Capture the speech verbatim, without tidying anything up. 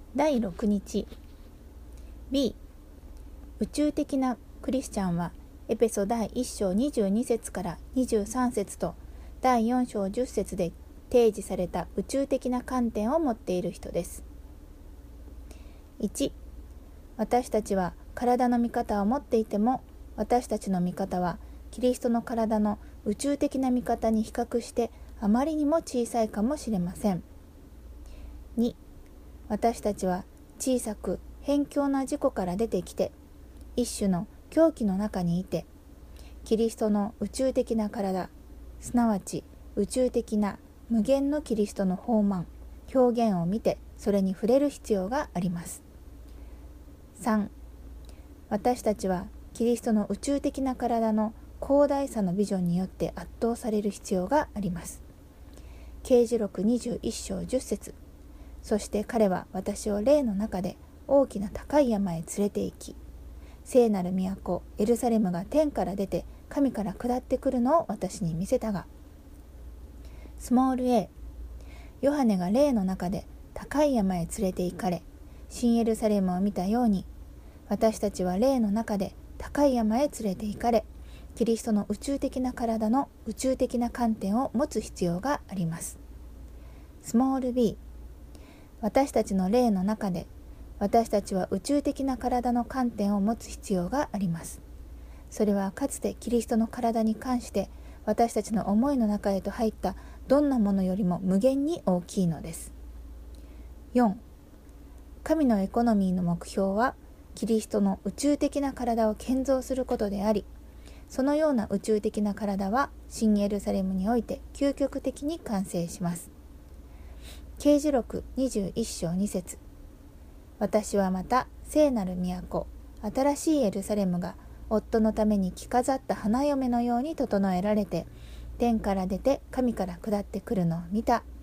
だいろくにち B 宇宙的なクリスチャンはエペソだいいっ章にじゅうに節からにじゅうさん節とだいよん章じゅっ節で提示された宇宙的な観点を持っている人です。いち、私たちは体の見方を持っていても、私たちの見方はキリストの体の宇宙的な見方に比較してあまりにも小さいかもしれません。に、私たちは小さく偏狭な自己から出てきて、一種の狂気の中にいて、キリストの宇宙的な体、すなわち宇宙的な無限のキリストの豊満、表現を見てそれに触れる必要があります。さん、私たちはキリストの宇宙的な体の広大さのビジョンによって圧倒される必要があります。啓示録にじゅういっ章じゅっ節、そして彼は私を霊の中で大きな高い山へ連れて行き、聖なる都エルサレムが天から出て神から下ってくるのを私に見せたが。スモール a、 ヨハネが霊の中で高い山へ連れて行かれ、新エルサレムを見たように、私たちは霊の中で高い山へ連れて行かれ、キリストの宇宙的な体の宇宙的な観点を持つ必要があります。スモール b、 私たちの霊の中で私たちは宇宙的な体の観点を持つ必要があります。それはかつてキリストの体に関して私たちの思いの中へと入ったどんなものよりも無限に大きいのです。よん、神のエコノミーの目標はキリストの宇宙的な体を建造することであり、そのような宇宙的な体は新エルサレムにおいて究極的に完成します。啓示録にじゅういっ章に節、私はまた聖なる都、新しいエルサレムが夫のために着飾った花嫁のように整えられて、天から出て神から下ってくるのを見た